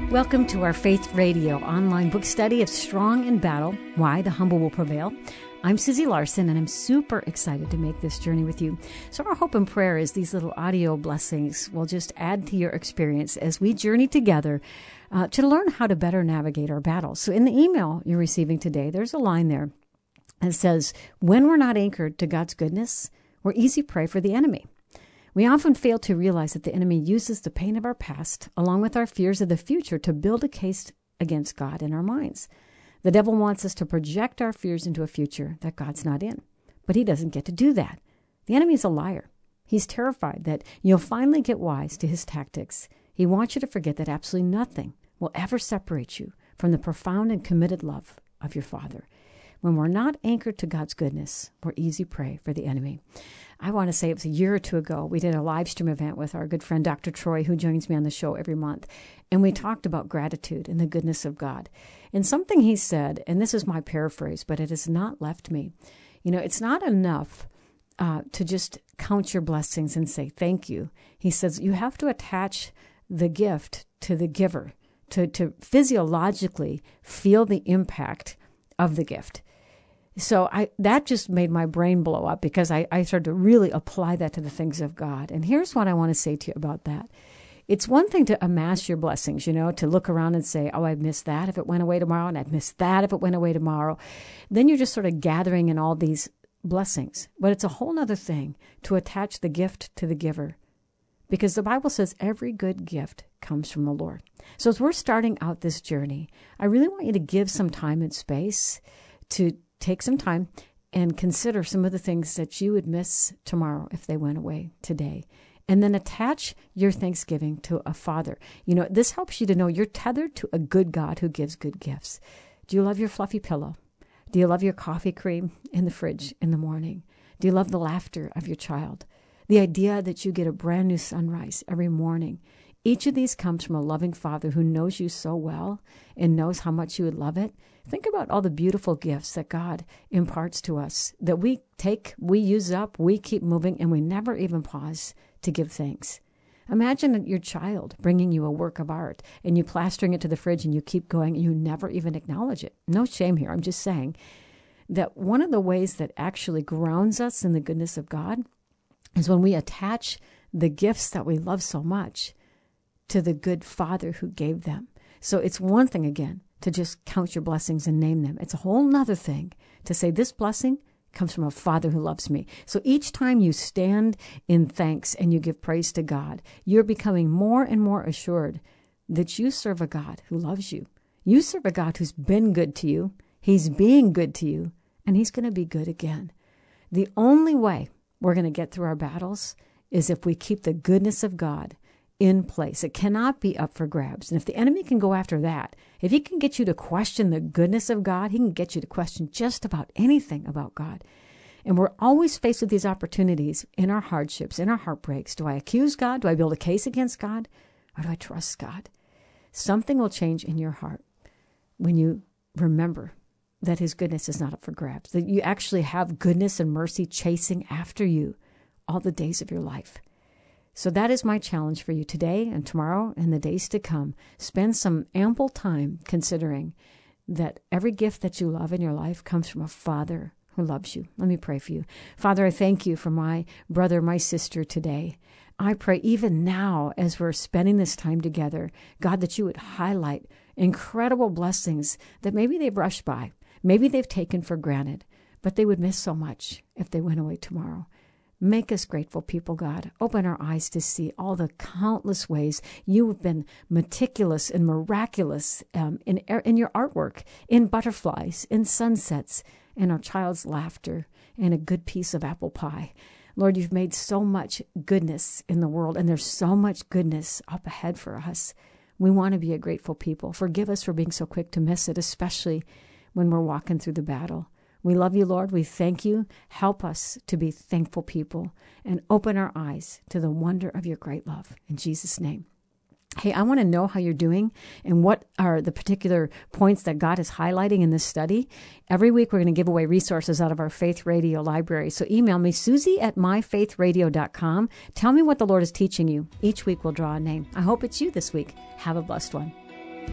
Welcome to our Faith Radio online book study of Strong in Battle, Why the Humble Will Prevail. I'm Susie Larson, and I'm super excited to make this journey with you. So our hope and prayer is these little audio blessings will just add to your experience as we journey together to learn how to better navigate our battles. So in the email you're receiving today, there's a line there that says, when we're not anchored to God's goodness, we're easy prey for the enemy. We often fail to realize that the enemy uses the pain of our past, along with our fears of the future, to build a case against God in our minds. The devil wants us to project our fears into a future that God's not in, but he doesn't get to do that. The enemy is a liar. He's terrified that you'll finally get wise to his tactics. He wants you to forget that absolutely nothing will ever separate you from the profound and committed love of your Father. When we're not anchored to God's goodness, we're easy prey for the enemy. I want to say it was a year or two ago, we did a live stream event with our good friend Dr. Troy, who joins me on the show every month, and we talked about gratitude and the goodness of God. And something he said, and this is my paraphrase, but it has not left me. You know, it's not enough to just count your blessings and say thank you. He says you have to attach the gift to the giver, to physiologically feel the impact of the gift. So that just made my brain blow up because I started to really apply that to the things of God. And here's what I want to say to you about that. It's one thing to amass your blessings, you know, to look around and say, oh, I'd miss that if it went away tomorrow, and I'd miss that if it went away tomorrow. Then you're just sort of gathering in all these blessings. But it's a whole other thing to attach the gift to the giver, because the Bible says every good gift comes from the Lord. So as we're starting out this journey, I really want you to give some time and space to take some time and consider some of the things that you would miss tomorrow if they went away today. And then attach your thanksgiving to a Father. You know, this helps you to know you're tethered to a good God who gives good gifts. Do you love your fluffy pillow? Do you love your coffee cream in the fridge in the morning? Do you love the laughter of your child? The idea that you get a brand new sunrise every morning. Each of these comes from a loving Father who knows you so well and knows how much you would love it. Think about all the beautiful gifts that God imparts to us that we take, we use up, we keep moving, and we never even pause to give thanks. Imagine your child bringing you a work of art and you plastering it to the fridge and you keep going and you never even acknowledge it. No shame here. I'm just saying that one of the ways that actually grounds us in the goodness of God is when we attach the gifts that we love so much to the good Father who gave them. So it's one thing, again, to just count your blessings and name them. It's a whole nother thing to say this blessing comes from a Father who loves me. So each time you stand in thanks and you give praise to God, you're becoming more and more assured that you serve a God who loves you. You serve a God who's been good to you. He's being good to you, and he's going to be good again. The only way we're going to get through our battles is if we keep the goodness of God in place. It cannot be up for grabs. And if the enemy can go after that, if he can get you to question the goodness of God, he can get you to question just about anything about God. And we're always faced with these opportunities in our hardships, in our heartbreaks. Do I accuse God? Do I build a case against God? Or do I trust God? Something will change in your heart when you remember that his goodness is not up for grabs, that you actually have goodness and mercy chasing after you all the days of your life. So that is my challenge for you today and tomorrow and the days to come. Spend some ample time considering that every gift that you love in your life comes from a Father who loves you. Let me pray for you. Father, I thank you for my brother, my sister today. I pray even now as we're spending this time together, God, that you would highlight incredible blessings that maybe they've rushed by, maybe they've taken for granted, but they would miss so much if they went away tomorrow. Make us grateful people, God. Open our eyes to see all the countless ways you have been meticulous and miraculous in your artwork, in butterflies, in sunsets, in our child's laughter, and a good piece of apple pie. Lord, you've made so much goodness in the world, and there's so much goodness up ahead for us. We want to be a grateful people. Forgive us for being so quick to miss it, especially when we're walking through the battle. We love you, Lord. We thank you. Help us to be thankful people and open our eyes to the wonder of your great love. In Jesus' name. Hey, I want to know how you're doing and what are the particular points that God is highlighting in this study. Every week, we're going to give away resources out of our Faith Radio library. So email me, Susie@myfaithradio.com. Tell me what the Lord is teaching you. Each week, we'll draw a name. I hope it's you this week. Have a blessed one.